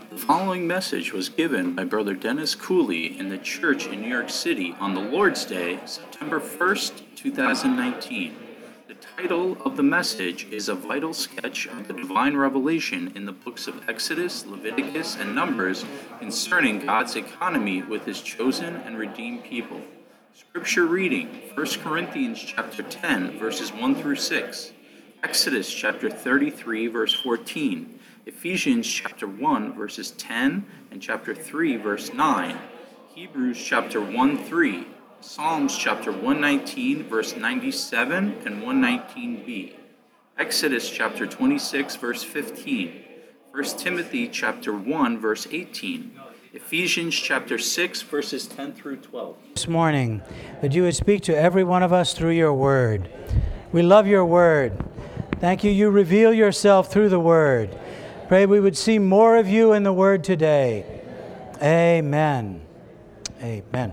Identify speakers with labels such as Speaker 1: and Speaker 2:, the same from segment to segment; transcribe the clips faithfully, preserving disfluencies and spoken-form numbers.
Speaker 1: The following message was given by Brother Dennis Cooley in the church in New York City on the Lord's Day, September first, two thousand nineteen. The title of the message is A Vital Sketch of the Divine Revelation in the books of Exodus, Leviticus, and Numbers concerning God's economy with His chosen and redeemed people. Scripture reading, First Corinthians chapter ten, verses one through six, Exodus chapter thirty-three, verse fourteen, Ephesians chapter one, verses ten, and chapter three, verse nine, Hebrews chapter one, three, Psalms chapter one nineteen, verse ninety-seven and one nineteen b, Exodus chapter twenty-six, verse fifteen, First Timothy chapter one, verse eighteen, Ephesians chapter six, verses ten through twelve.
Speaker 2: This morning, that you would speak to every one of us through your word. We love your word. Thank you, you reveal yourself through the word. Pray we would see more of you in the word today. Amen. Amen.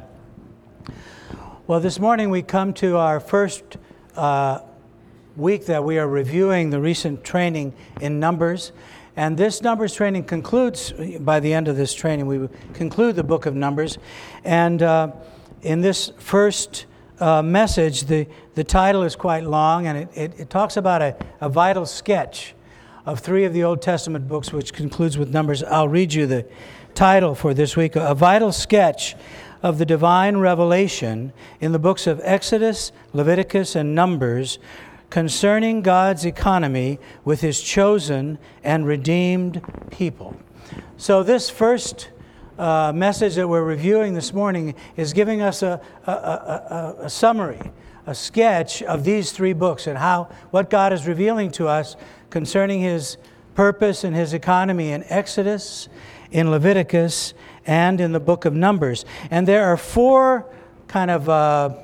Speaker 2: Well, this morning we come to our first uh, week that we are reviewing the recent training in Numbers. And this Numbers training concludes, by the end of this training, we conclude the book of Numbers. And uh, in this first uh, message, the, the title is quite long, and it, it, it talks about a, a vital sketch of three of the Old Testament books, which concludes with Numbers. I'll read you the title for this week, A Vital Sketch of the Divine Revelation in the books of Exodus, Leviticus, and Numbers concerning God's economy with His chosen and redeemed people. So this first uh, message that we're reviewing this morning is giving us a, a, a, a, a summary, a sketch of these three books and how what God is revealing to us concerning His purpose and His economy in Exodus, in Leviticus, and in the book of Numbers. And there are four kind of uh,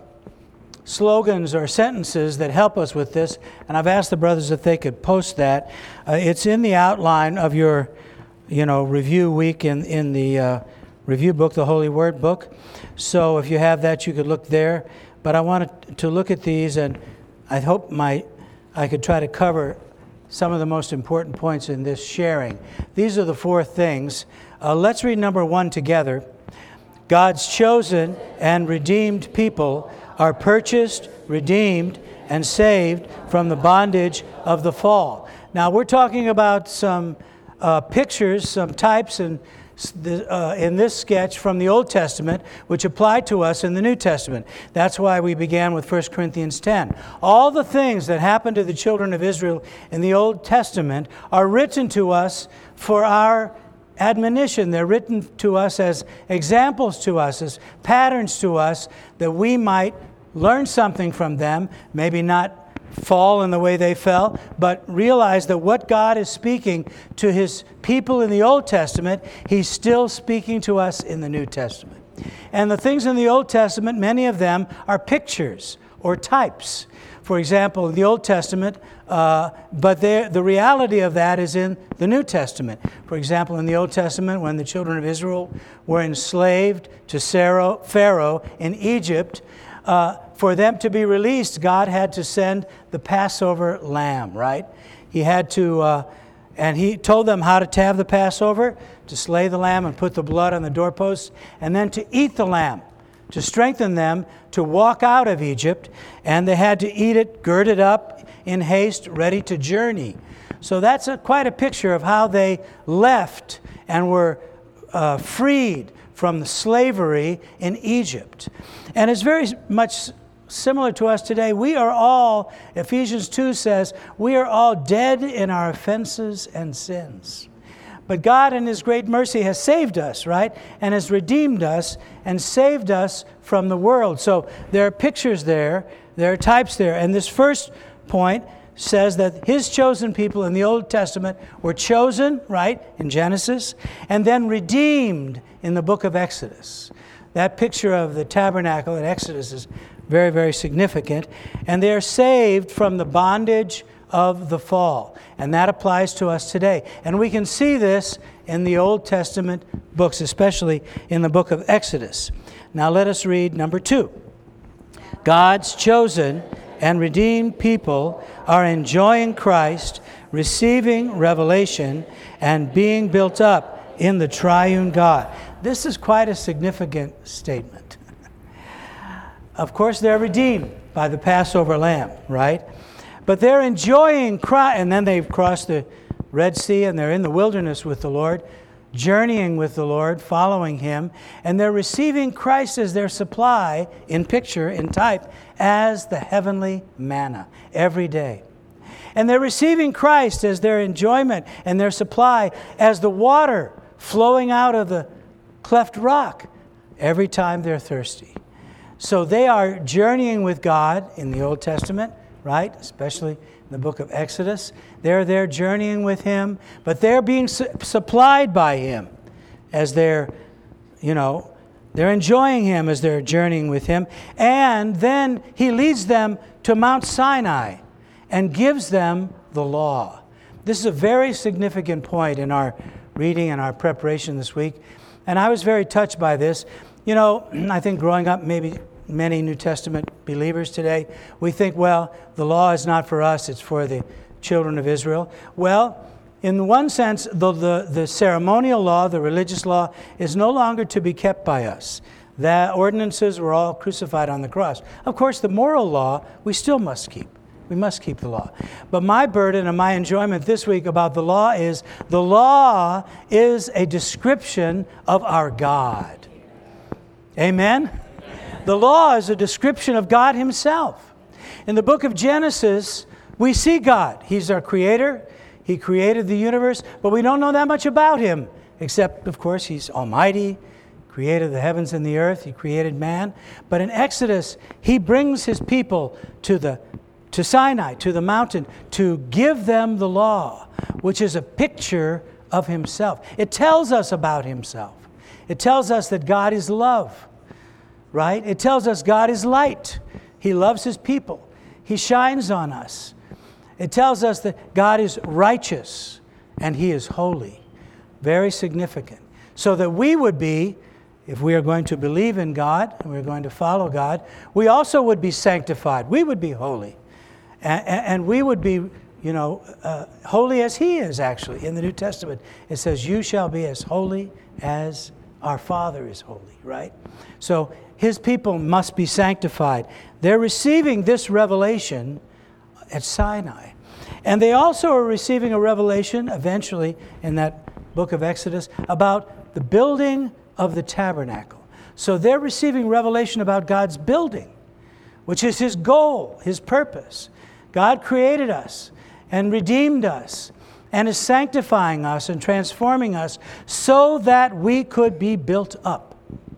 Speaker 2: slogans or sentences that help us with this, and I've asked the brothers if they could post that. Uh, it's in the outline of your, you know, review week in, in the uh, review book, the Holy Word book. So if you have that, you could look there. But I wanted to look at these, and I hope my I could try to cover some of the most important points in this sharing. These are the four things. Uh, let's read number one together. God's chosen and redeemed people are purchased, redeemed, and saved from the bondage of the fall. Now, we're talking about some uh, pictures, some types and Uh, in this sketch from the Old Testament, which apply to us in the New Testament. That's why we began with First Corinthians ten. All the things that happened to the children of Israel in the Old Testament are written to us for our admonition. They're written to us as examples to us, as patterns to us, that we might learn something from them, maybe not fall in the way they fell, but realize that what God is speaking to His people in the Old Testament, He's still speaking to us in the New Testament. And the things in the Old Testament, many of them are pictures or types. For example, in the Old Testament, uh, but the reality of that is in the New Testament. For example, in the Old Testament, when the children of Israel were enslaved to Pharaoh in Egypt, uh, for them to be released, God had to send the Passover lamb, right? He had to, uh, and He told them how to have the Passover, to slay the lamb and put the blood on the doorposts, and then to eat the lamb, to strengthen them to walk out of Egypt. And they had to eat it, girded up in haste, ready to journey. So that's a, quite a picture of how they left and were uh, freed from the slavery in Egypt. And it's very much similar to us today. We are all, Ephesians two says, we are all dead in our offenses and sins. But God in His great mercy has saved us, right? And has redeemed us and saved us from the world. So there are pictures there, there are types there. And this first point says that His chosen people in the Old Testament were chosen, right, in Genesis, and then redeemed in the book of Exodus. That picture of the tabernacle in Exodus is very, very significant. And they are saved from the bondage of the fall. And that applies to us today. And we can see this in the Old Testament books, especially in the book of Exodus. Now let us read number two. God's chosen and redeemed people are enjoying Christ, receiving revelation, and being built up in the triune God. This is quite a significant statement. Of course, they're redeemed by the Passover lamb, right? But they're enjoying Christ, and then they've crossed the Red Sea and they're in the wilderness with the Lord, journeying with the Lord, following Him, and they're receiving Christ as their supply, in picture, in type, as the heavenly manna every day. And they're receiving Christ as their enjoyment and their supply, as the water flowing out of the cleft rock every time they're thirsty. So they are journeying with God in the Old Testament, right? Especially in the book of Exodus. They're there journeying with Him, but they're being su- supplied by Him as they're, you know, they're enjoying Him as they're journeying with Him. And then He leads them to Mount Sinai and gives them the law. This is a very significant point in our reading and our preparation this week. And I was very touched by this. You know, I think growing up, maybe many New Testament believers today, we think, well, the law is not for us, it's for the children of Israel. Well, in one sense, the, the, the ceremonial law, the religious law, is no longer to be kept by us. The ordinances were all crucified on the cross. Of course, the moral law, we still must keep. We must keep the law. But my burden and my enjoyment this week about the law is, the law is a description of our God. Amen? The law is a description of God Himself. In the book of Genesis, we see God. He's our creator. He created the universe, but we don't know that much about Him, except, of course, He's almighty, created the heavens and the earth. He created man. But in Exodus, He brings His people to the to Sinai, to the mountain, to give them the law, which is a picture of Himself. It tells us about Himself. It tells us that God is love, right? It tells us God is light. He loves His people. He shines on us. It tells us that God is righteous and He is holy. Very significant. So that we would be, if we are going to believe in God and we're going to follow God, we also would be sanctified. We would be holy. And, and we would be, you know, uh, holy as He is, actually. In the New Testament, it says, you shall be as holy as our Father is holy, right? So His people must be sanctified. They're receiving this revelation at Sinai. And they also are receiving a revelation, eventually, in that book of Exodus, about the building of the tabernacle. So they're receiving revelation about God's building, which is His goal, His purpose. God created us and redeemed us and is sanctifying us and transforming us so that we could be built up,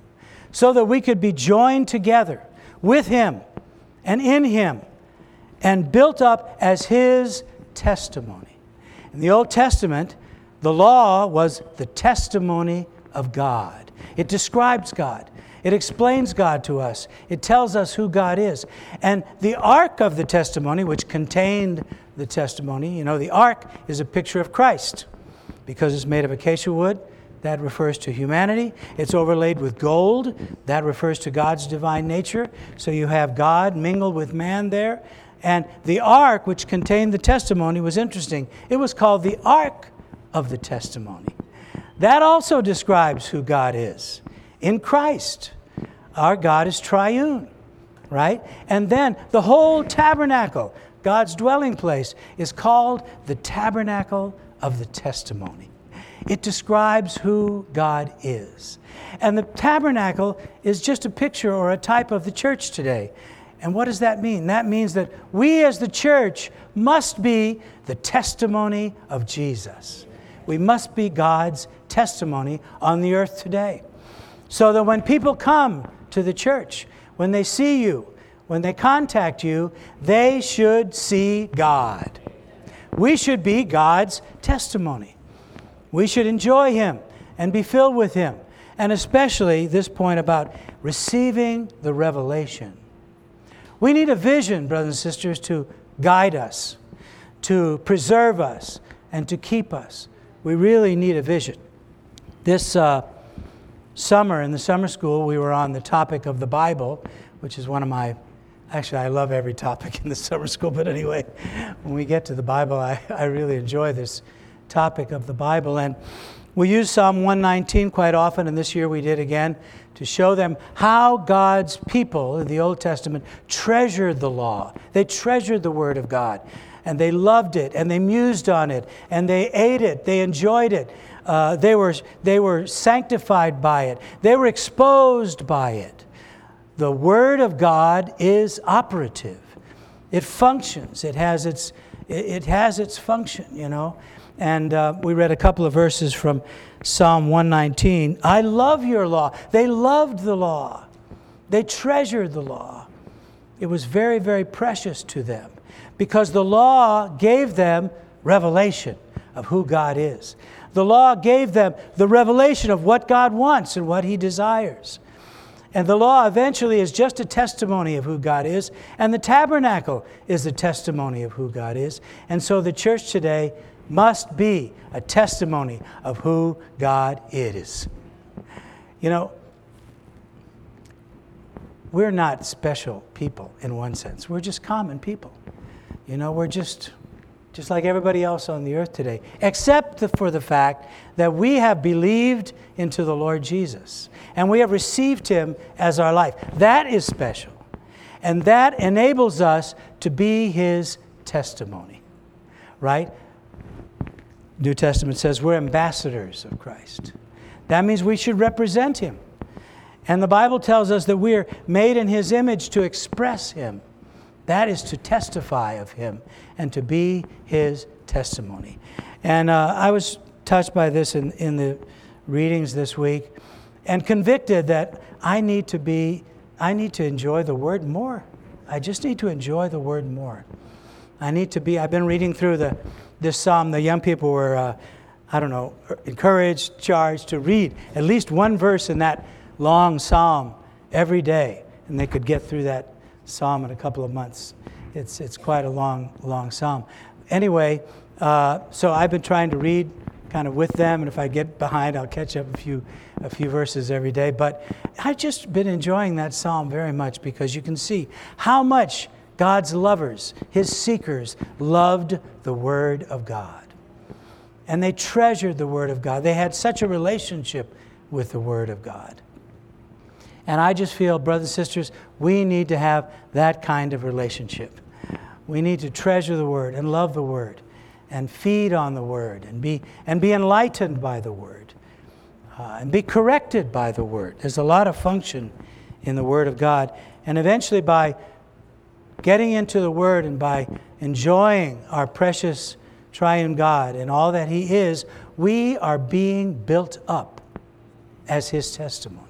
Speaker 2: so that we could be joined together with Him and in Him and built up as His testimony. In the Old Testament, the law was the testimony of God. It describes God. It explains God to us. It tells us who God is. And the ark of the testimony, which contained the testimony, you know, the ark is a picture of Christ. Because it's made of acacia wood, that refers to humanity. It's overlaid with gold. That refers to God's divine nature. So you have God mingled with man there. And the ark, which contained the testimony, was interesting. It was called the Ark of the Testimony. That also describes who God is. In Christ, our God is triune, right? And then the whole tabernacle, God's dwelling place, is called the tabernacle of the testimony. It describes who God is. And the tabernacle is just a picture or a type of the church today. And what does that mean? That means that we as the church must be the testimony of Jesus. We must be God's testimony on the earth today. So that when people come to the church, when they see you, when they contact you, they should see God. We should be God's testimony. We should enjoy Him and be filled with Him. And especially this point about receiving the revelation. We need a vision, brothers and sisters, to guide us, to preserve us, and to keep us. We really need a vision. This uh, summer, in the summer school, we were on the topic of the Bible, which is one of my, actually I love every topic in the summer school, but anyway, when we get to the Bible, I, I really enjoy this topic of the Bible. And We use Psalm one nineteen quite often, and this year we did again, to show them how God's people in the Old Testament treasured the law. They treasured the Word of God, and they loved it, and they mused on it, and they ate it, they enjoyed it. Uh, they were, they were sanctified by it. They were exposed by it. The Word of God is operative. It functions. It has its, it has its function, you know. And uh, we read a couple of verses from Psalm one nineteen. I love your law. They loved the law. They treasured the law. It was very, very precious to them because the law gave them revelation of who God is. The law gave them the revelation of what God wants and what He desires. And the law eventually is just a testimony of who God is, and the tabernacle is a testimony of who God is. And so the church today must be a testimony of who God is. You know, we're not special people in one sense. We're just common people. You know, we're just just like everybody else on the earth today, except for the fact that we have believed into the Lord Jesus and we have received Him as our life. That is special. And that enables us to be His testimony, right? New Testament says we're ambassadors of Christ. That means we should represent Him. And the Bible tells us that we're made in His image to express Him. That is to testify of Him and to be His testimony. And uh, I was touched by this in, in the readings this week and convicted that I need to be, I need to enjoy the Word more. I just need to enjoy the Word more. I need to be, I've been reading through the this psalm. The young people were, uh, I don't know, encouraged, charged to read at least one verse in that long psalm every day. And they could get through that psalm in a couple of months. It's it's quite a long, long psalm. Anyway, uh, so I've been trying to read kind of with them, and if I get behind, I'll catch up a few a few verses every day. But I've just been enjoying that psalm very much because you can see how much God's lovers, His seekers, loved the Word of God. And they treasured the Word of God. They had such a relationship with the Word of God. And I just feel, brothers and sisters, we need to have that kind of relationship. We need to treasure the Word and love the Word and feed on the Word and be and be enlightened by the Word uh, and be corrected by the Word. There's a lot of function in the Word of God. And eventually by getting into the Word and by enjoying our precious triune God and all that He is, we are being built up as His testimony.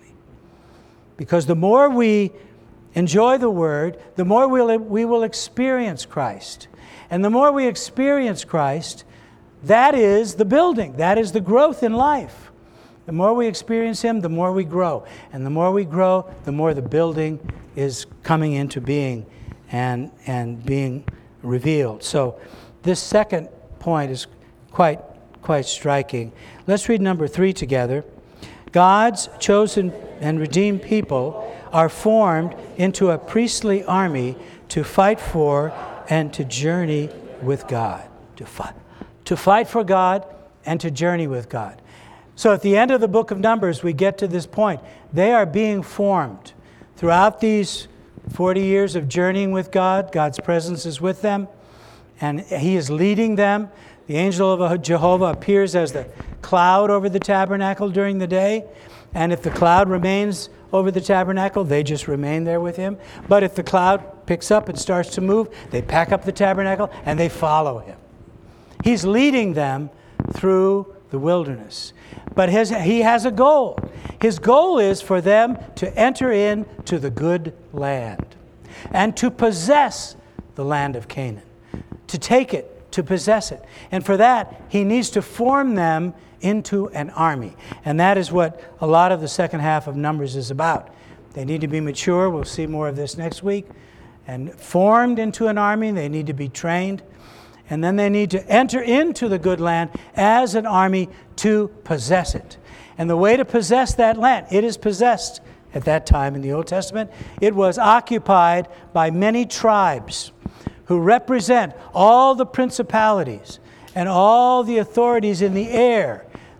Speaker 2: Because the more we enjoy the Word, the more we'll, we will experience Christ. And the more we experience Christ, that is the building. That is the growth in life. The more we experience Him, the more we grow. And the more we grow, the more the building is coming into being and, and being revealed. So this second point is quite, quite striking. Let's read number three together. God's chosen and redeemed people are formed into a priestly army to fight for and to journey with God. To fight, to fight for God and to journey with God. So at the end of the book of Numbers, we get to this point. They are being formed. Throughout these forty years of journeying with God, God's presence is with them, and He is leading them. The angel of Jehovah appears as the cloud over the tabernacle during the day. And if the cloud remains over the tabernacle, they just remain there with Him. But if the cloud picks up and starts to move, they pack up the tabernacle and they follow Him. He's leading them through the wilderness. But his, He has a goal. His goal is for them to enter into the good land and to possess the land of Canaan, to take it, to possess it. And for that, He needs to form them into an army. And that is what a lot of the second half of Numbers is about. They need to be mature. We'll see more of this next week. And formed into an army, they need to be trained. And then they need to enter into the good land as an army to possess it. And the way to possess that land, it is possessed at that time in the Old Testament. It was occupied by many tribes who represent all the principalities and all the authorities in the air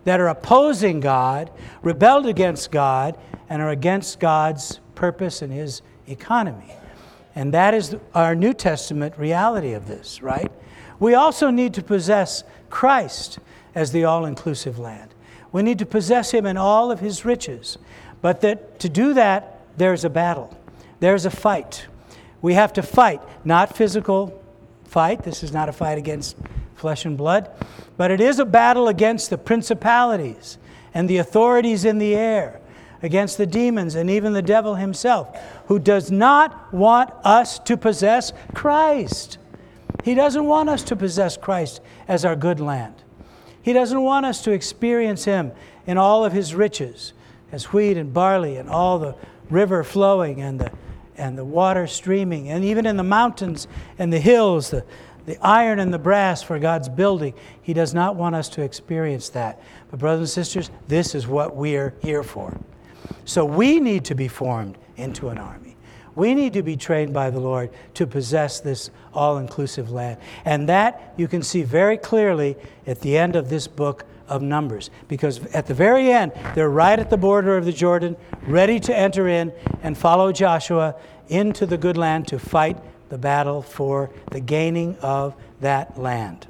Speaker 2: that are opposing God, rebelled against God, and are against God's purpose and His economy. And that is our New Testament reality of this, right? We also need to possess Christ as the all-inclusive land. We need to possess Him in all of His riches. But that to do that, there's a battle. There's a fight. We have to fight, not physical fight. This is not a fight against flesh and blood. But it is a battle against the principalities and the authorities in the air, against the demons and even the devil himself, who does not want us to possess Christ. He doesn't want us to possess Christ as our good land. He doesn't want us to experience Him in all of His riches, as wheat and barley and all the river flowing and the and the water streaming, and even in the mountains and the hills, the, the iron and the brass for God's building. He does not want us to experience that. But brothers and sisters, this is what we're here for. So we need to be formed into an army. We need to be trained by the Lord to possess this all-inclusive land. And that you can see very clearly at the end of this book of Numbers. Because at the very end, they're right at the border of the Jordan, ready to enter in and follow Joshua into the good land to fight the battle for the gaining of that land.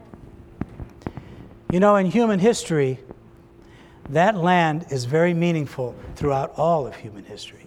Speaker 2: You know, in human history, that land is very meaningful throughout all of human history.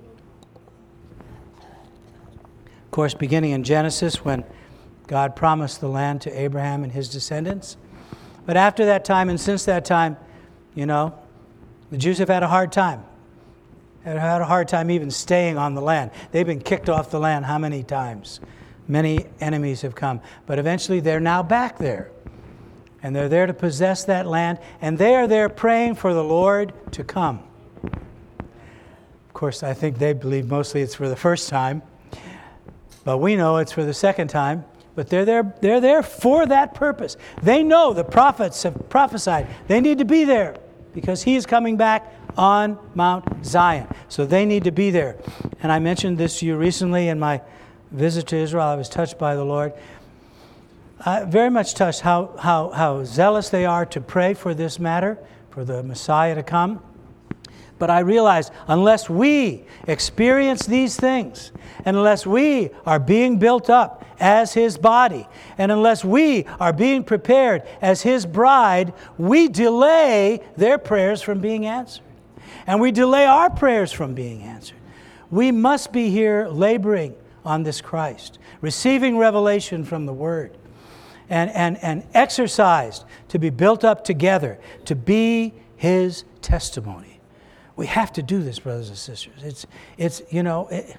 Speaker 2: Of course, beginning in Genesis, when God promised the land to Abraham and his descendants. But after that time and since that time, you know, the Jews have had a hard time. Have had a hard time even staying on the land. They've been kicked off the land how many times? Many enemies have come. But eventually they're now back there. And they're there to possess that land. And they are there praying for the Lord to come. Of course, I think they believe mostly it's for the first time. But we know it's for the second time. But they're there, they're there for that purpose. They know the prophets have prophesied. They need to be there because He is coming back on Mount Zion. So they need to be there. And I mentioned this to you recently in my visit to Israel. I was touched by the Lord. Uh, very much touched how, how, how zealous they are to pray for this matter, for the Messiah to come. But I realized unless we experience these things, and unless we are being built up as His body, and unless we are being prepared as His bride, we delay their prayers from being answered. And we delay our prayers from being answered. We must be here laboring on this Christ, receiving revelation from the Word, and, and, and exercised to be built up together, to be His testimony. We have to do this, brothers and sisters. It's, it's you know, it,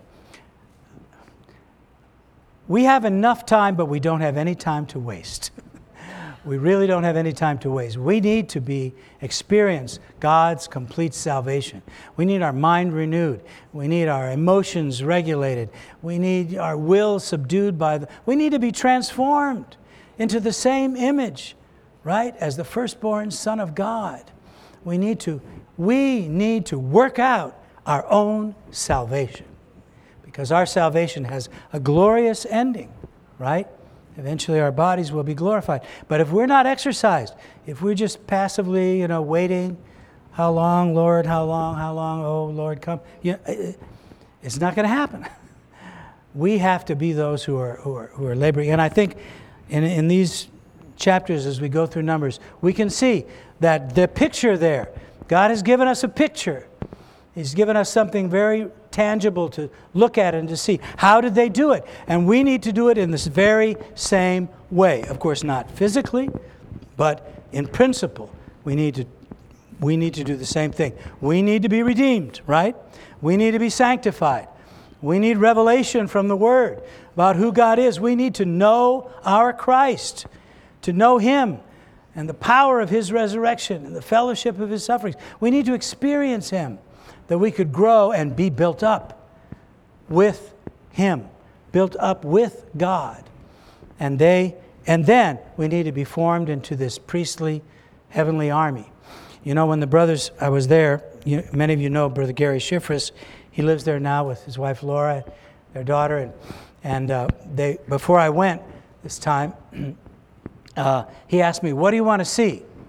Speaker 2: we have enough time, but we don't have any time to waste. We really don't have any time to waste. We need to be experience God's complete salvation. We need our mind renewed. We need our emotions regulated. We need our will subdued by the... We need to be transformed into the same image, right, as the firstborn Son of God. We need to We need to work out our own salvation because our salvation has a glorious ending, right? Eventually our bodies will be glorified. But if we're not exercised, if we're just passively, you know, waiting, how long, Lord, how long, how long, oh, Lord, come, you know, it's not going to happen. We have to be those who are, who are, who are laboring. And I think in, in these chapters as we go through Numbers, we can see that the picture there, God has given us a picture. He's given us something very tangible to look at and to see. How did they do it? And we need to do it in this very same way. Of course, not physically, but in principle. We need to, we need to do the same thing. We need to be redeemed, right? We need to be sanctified. We need revelation from the Word about who God is. We need to know our Christ, to know Him, and the power of His resurrection and the fellowship of His sufferings. We need to experience Him, that we could grow and be built up with Him, built up with God. And they, and then we need to be formed into this priestly heavenly army. You know, when the brothers, I was there, you, many of you know Brother Gary Schifris. He lives there now with his wife Laura, their daughter. And, and uh, they, before I went this time, Uh, he asked me, what do you want to see?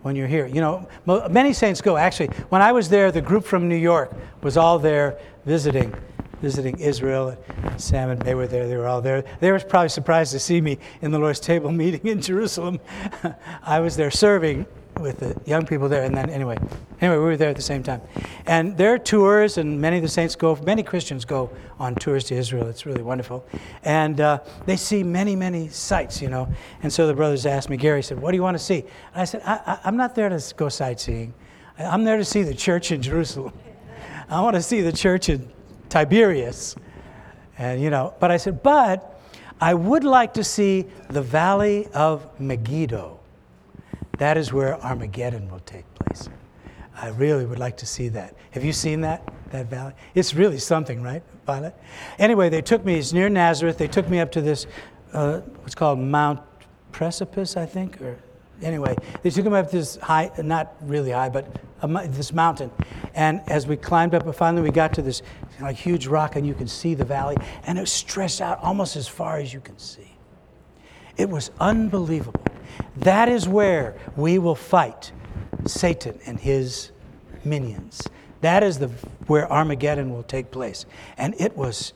Speaker 2: when you're here. You know, mo- many saints go. Actually, when I was there, the group from New York was all there visiting, visiting Israel. Sam and they were there. They were all there. They were probably surprised to see me in the Lord's table meeting in Jerusalem. I was there serving with the young people there, and then anyway, anyway, we were there at the same time. And there are tours, and many of the saints go, many Christians go on tours to Israel. It's really wonderful. And uh, they see many, many sights, you know. And so the brothers asked me, Gary said, what do you want to see? And I said, I, I, I'm not there to go sightseeing. I'm there to see the church in Jerusalem. I want to see the church in Tiberias. And, you know, but I said, but I would like to see the valley of Megiddo. That is where Armageddon will take place. I really would like to see that. Have you seen that, that valley? It's really something, right, Violet? Anyway, they took me, it's near Nazareth. They took me up to this, uh, what's called Mount Precipice, I think, or anyway. They took me up to this high, not really high, but a, this mountain. And as we climbed up, finally we got to this like huge rock, and you can see the valley, and it was stretched out almost as far as you can see. It was unbelievable. That is where we will fight Satan and his minions. That is the where Armageddon will take place. And it was,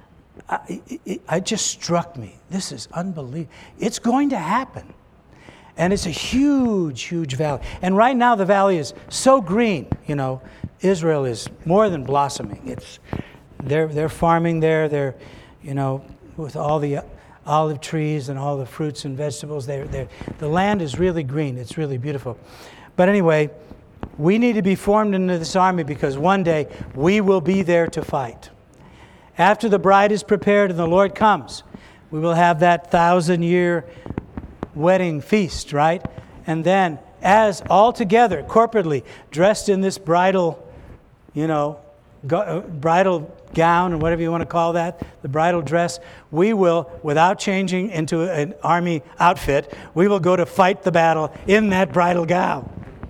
Speaker 2: I, it, it just struck me. This is unbelievable. It's going to happen. And it's a huge, huge valley. And right now the valley is so green. You know, Israel is more than blossoming. It's they're they're farming there. They're, you know, with all the olive trees and all the fruits and vegetables. They're, they're, the land is really green. It's really beautiful. But anyway, we need to be formed into this army because one day we will be there to fight. After the bride is prepared and the Lord comes, we will have that thousand-year wedding feast, right? And then as all together, corporately, dressed in this bridal, you know, go, uh, bridal gown or whatever you want to call that, the bridal dress, we will, without changing into an army outfit, we will go to fight the battle in that bridal gown.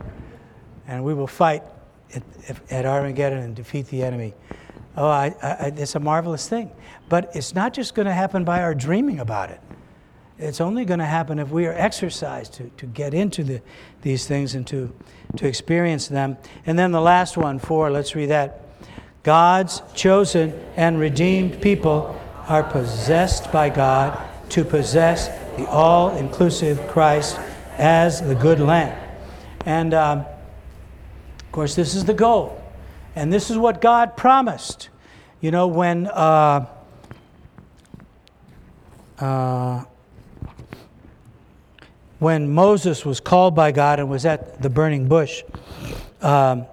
Speaker 2: And we will fight at, at Armageddon and defeat the enemy. Oh, I, I, it's a marvelous thing. But it's not just going to happen by our dreaming about it. It's only going to happen if we are exercised to, to get into the, these things and to, to experience them. And then the last one, four, let's read that. God's chosen and redeemed people are possessed by God to possess the all-inclusive Christ as the good land. And, um, of course, this is the goal. And this is what God promised. You know, when... Uh, uh, when Moses was called by God and was at the burning bush, um,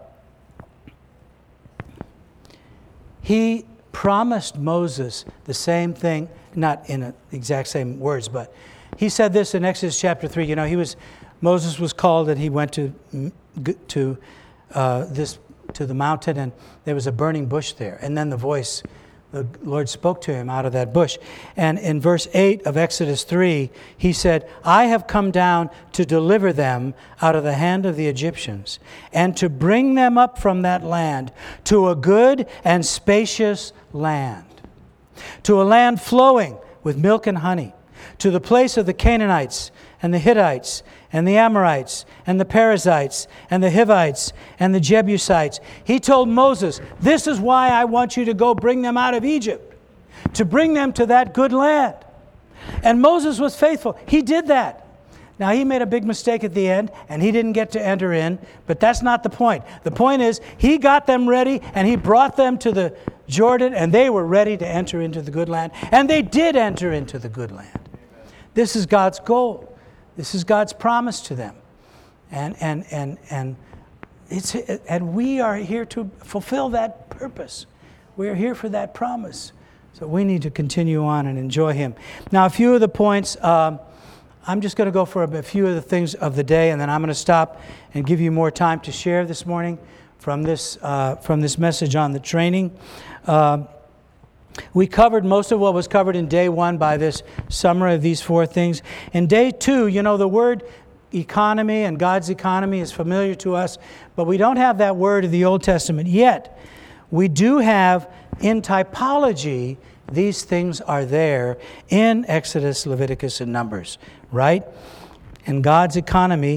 Speaker 2: he promised Moses the same thing, not in the exact same words, but he said this in Exodus chapter three. You know, he was Moses was called and he went to to uh, this to the mountain, and there was a burning bush there, and then the voice. The Lord spoke to him out of that bush. And in verse eight of Exodus three, he said, I have come down to deliver them out of the hand of the Egyptians and to bring them up from that land to a good and spacious land, to a land flowing with milk and honey, to the place of the Canaanites and the Hittites and the Amorites and the Perizzites and the Hivites and the Jebusites. He told Moses, this is why I want you to go bring them out of Egypt, to bring them to that good land. And Moses was faithful. He did that. Now, he made a big mistake at the end, and he didn't get to enter in, but that's not the point. The point is, he got them ready, and he brought them to the Jordan, and they were ready to enter into the good land, and they did enter into the good land. This is God's goal. This is God's promise to them. And and and and it's and we are here to fulfill that purpose. We are here for that promise. So we need to continue on and enjoy him. Now, a few of the points, um, I'm just going to go for a, a few of the things of the day, and then I'm going to stop and give you more time to share this morning from this uh, from this message on the training. Um, We covered most of what was covered in day one by this summary of these four things. In day two, you know, the word economy and God's economy is familiar to us, but we don't have that word of the Old Testament yet. We do have in typology, these things are there in Exodus, Leviticus, and Numbers, right? And God's economy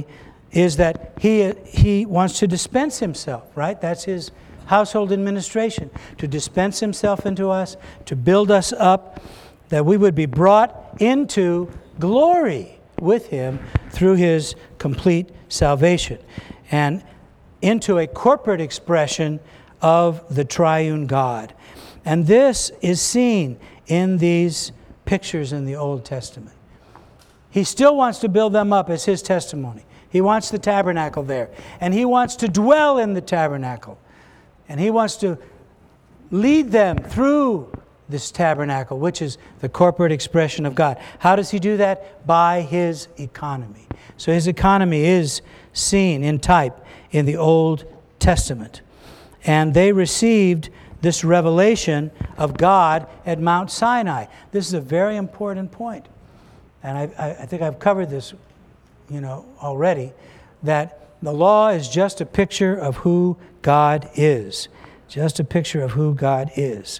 Speaker 2: is that he, he wants to dispense himself, right? That's his household administration, to dispense himself into us, to build us up, that we would be brought into glory with him through his complete salvation, and into a corporate expression of the triune God. And this is seen in these pictures in the Old Testament. He still wants to build them up as his testimony. He wants the tabernacle there, and he wants to dwell in the tabernacle, and he wants to lead them through this tabernacle, which is the corporate expression of God. How does he do that? By his economy. So his economy is seen in type in the Old Testament. And they received this revelation of God at Mount Sinai. This is a very important point. And I, I think I've covered this, you know, already, that the law is just a picture of who God is. Just a picture of who God is.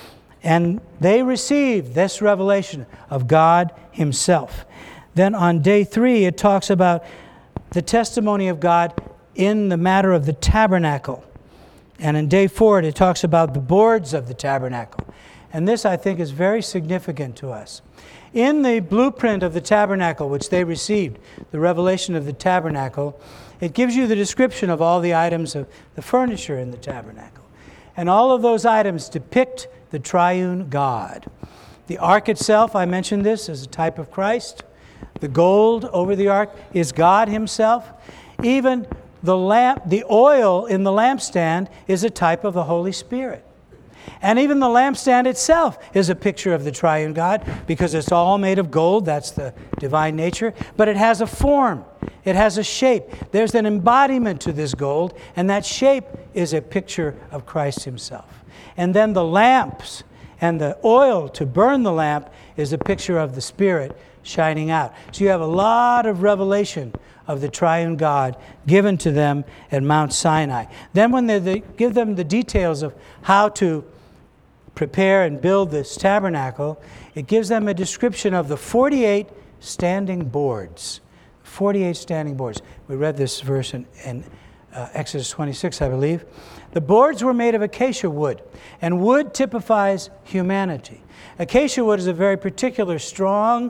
Speaker 2: And they received this revelation of God himself. Then on day three, it talks about the testimony of God in the matter of the tabernacle. And in day four, it talks about the boards of the tabernacle. And this, I think, is very significant to us. In the blueprint of the tabernacle, which they received, the revelation of the tabernacle, it gives you the description of all the items of the furniture in the tabernacle. And all of those items depict the triune God. The ark itself, I mentioned this, is a type of Christ. The gold over the ark is God himself. Even the lamp, the oil in the lampstand is a type of the Holy Spirit. And even the lampstand itself is a picture of the triune God, because it's all made of gold. That's the divine nature. But it has a form. It has a shape. There's an embodiment to this gold, and that shape is a picture of Christ himself. And then the lamps and the oil to burn the lamp is a picture of the Spirit shining out. So you have a lot of revelation of the triune God given to them at Mount Sinai. Then when they, they give them the details of how to prepare and build this tabernacle, it gives them a description of the forty-eight standing boards. forty-eight standing boards. We read this verse in, in uh, Exodus twenty-six, I believe. The boards were made of acacia wood, and wood typifies humanity. Acacia wood is a very particular, strong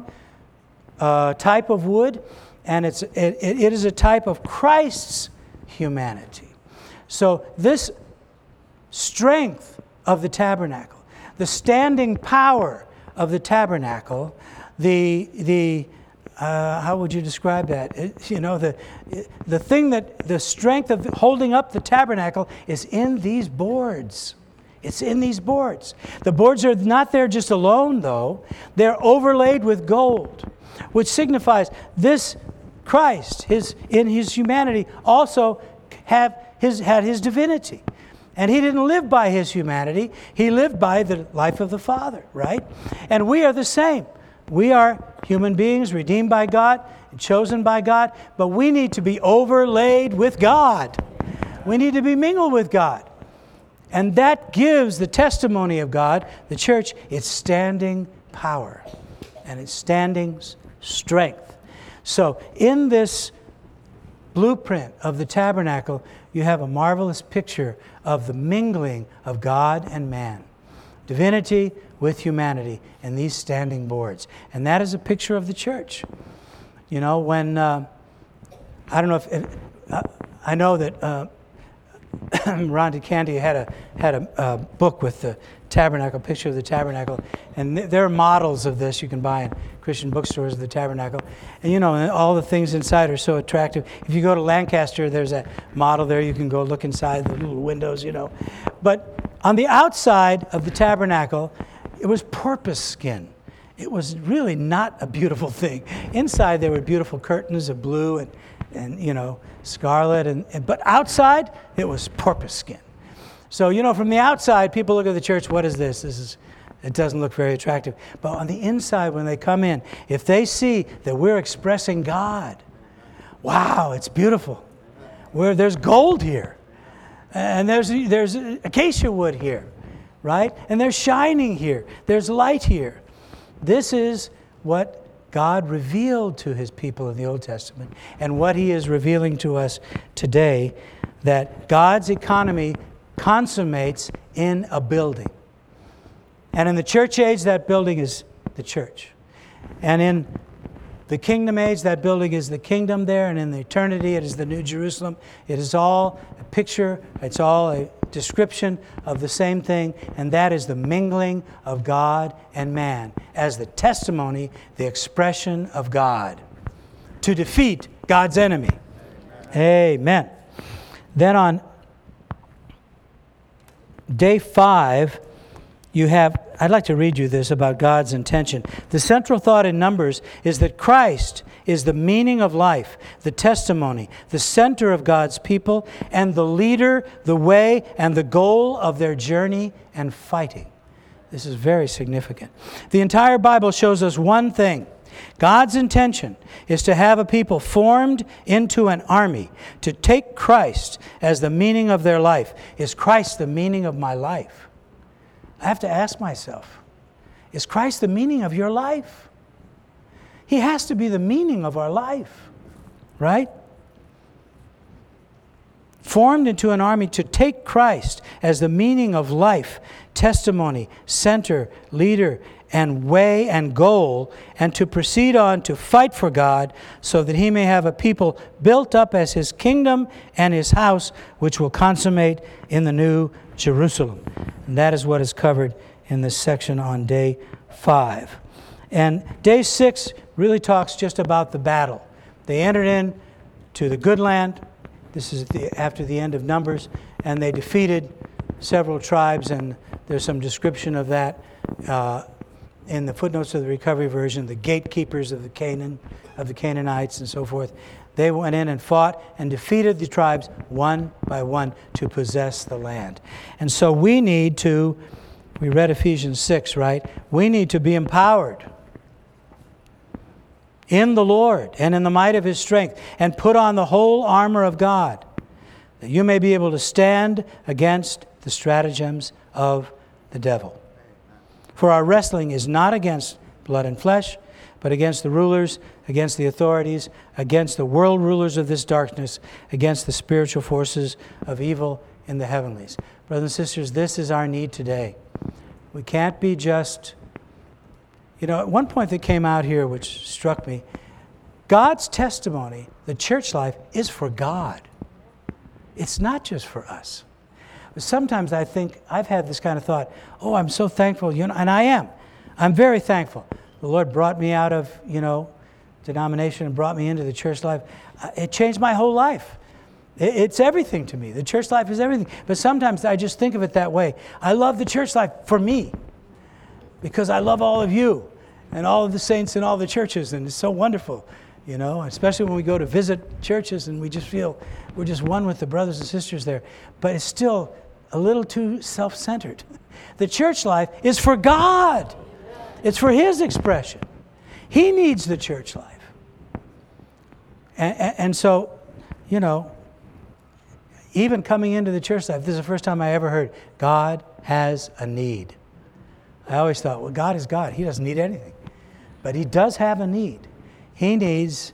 Speaker 2: uh, type of wood, and it's, it, it is a type of Christ's humanity. So this strength of the tabernacle, the standing power of the tabernacle, the the uh, how would you describe that? It, you know, the the thing that the strength of holding up the tabernacle is in these boards. It's in these boards. The boards are not there just alone, though. They're overlaid with gold, which signifies this Christ, his in his humanity, also have his had his divinity. And he didn't live by his humanity. He lived by the life of the Father, right? And we are the same. We are human beings redeemed by God and chosen by God, but we need to be overlaid with God. We need to be mingled with God. And that gives the testimony of God, the church, its standing power and its standing strength. So in this blueprint of the tabernacle, you have a marvelous picture of the mingling of God and man, divinity with humanity, and these standing boards. And that is a picture of the church. You know, when, uh, I don't know if, if uh, I know that uh, Rhonda Candy had a had a uh, book with the tabernacle, picture of the tabernacle, and th- there are models of this you can buy in Christian bookstores of the tabernacle. And you know, and all the things inside are so attractive. If you go to Lancaster, there's a model there. You can go look inside the little windows, you know. But on the outside of the tabernacle, it was porpoise skin. It was really not a beautiful thing. Inside there were beautiful curtains of blue and, and you know, scarlet, and, and but outside it was porpoise skin. So, you know, from the outside, people look at the church, what is this? This is, it doesn't look very attractive. But on the inside, when they come in, if they see that we're expressing God, wow, it's beautiful. Where there's gold here, and there's there's acacia wood here, right? And there's shining here. There's light here. This is what God revealed to his people in the Old Testament and what he is revealing to us today, that God's economy consummates in a building. And in the church age, that building is the church. And in the kingdom age, that building is the kingdom there. And in the eternity, it is the New Jerusalem. It is all a picture, it's all a description of the same thing, and that is the mingling of God and man as the testimony, the expression of God to defeat God's enemy. Amen. Then on day five, you have, I'd like to read you this about God's intention. The central thought in Numbers is that Christ is the meaning of life, the testimony, the center of God's people, and the leader, the way, and the goal of their journey and fighting. This is very significant. The entire Bible shows us one thing. God's intention is to have a people formed into an army, to take Christ as the meaning of their life. Is Christ the meaning of my life? I have to ask myself, is Christ the meaning of your life? He has to be the meaning of our life, right? Formed into an army to take Christ as the meaning of life, testimony, center, leader, and way and goal, and to proceed on to fight for God so that he may have a people built up as his kingdom and his house, which will consummate in the New Jerusalem. And that is what is covered in this section on day five. And day six really talks just about the battle. They entered in to the good land. This is the, after the end of Numbers, and they defeated several tribes, and there's some description of that uh, in the footnotes of the Recovery Version, the gatekeepers of the Canaan, of the Canaanites and so forth. They went in and fought and defeated the tribes one by one to possess the land. And so we need to, we read Ephesians six, right? We need to be empowered in the Lord and in the might of his strength, and put on the whole armor of God, that you may be able to stand against the stratagems of the devil. For our wrestling is not against blood and flesh, but against the rulers, against the authorities, against the world rulers of this darkness, against the spiritual forces of evil in the heavenlies. Brothers and sisters, this is our need today. We can't be just, you know, at one point that came out here which struck me, God's testimony, the church life, is for God. It's not just for us. But sometimes I think, I've had this kind of thought, oh, I'm so thankful, you know, and I am. I'm very thankful. The Lord brought me out of, you know, denomination and brought me into the church life. It changed my whole life. It's everything to me. The church life is everything. But sometimes I just think of it that way. I love the church life for me because I love all of you and all of the saints in all the churches, and it's so wonderful, you know, especially when we go to visit churches and we just feel we're just one with the brothers and sisters there. But it's still a little too self-centered. The church life is for God. It's for his expression. He needs the church life. And, and, and so, you know, even coming into the church life, this is the first time I ever heard, God has a need. I always thought, well, God is God. He doesn't need anything. But he does have a need. He needs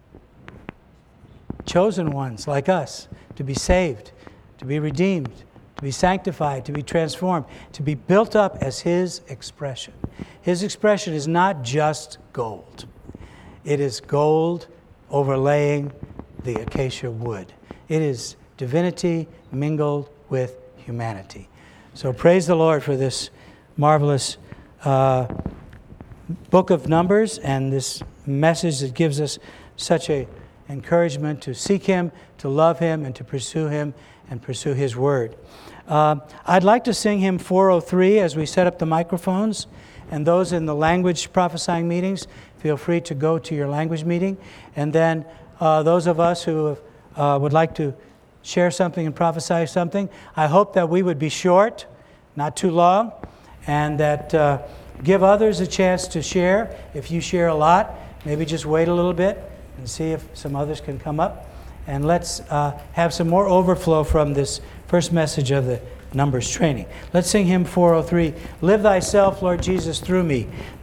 Speaker 2: chosen ones like us to be saved, to be redeemed, to be sanctified, to be transformed, to be built up as his expression. His expression is not just gold. It is gold overlaying the acacia wood. It is divinity mingled with humanity. So praise the Lord for this marvelous uh, book of Numbers and this message that gives us such a encouragement to seek him, to love him, and to pursue him and pursue his word. Uh, I'd like to sing hymn four oh three as we set up the microphones. And those in the language prophesying meetings, feel free to go to your language meeting. And then uh, those of us who have, uh, would like to share something and prophesy something, I hope that we would be short, not too long, and that uh, give others a chance to share. If you share a lot, maybe just wait a little bit and see if some others can come up. And let's uh, have some more overflow from this first message of the Numbers training. Let's sing hymn four oh three. Live thyself, Lord Jesus, through me.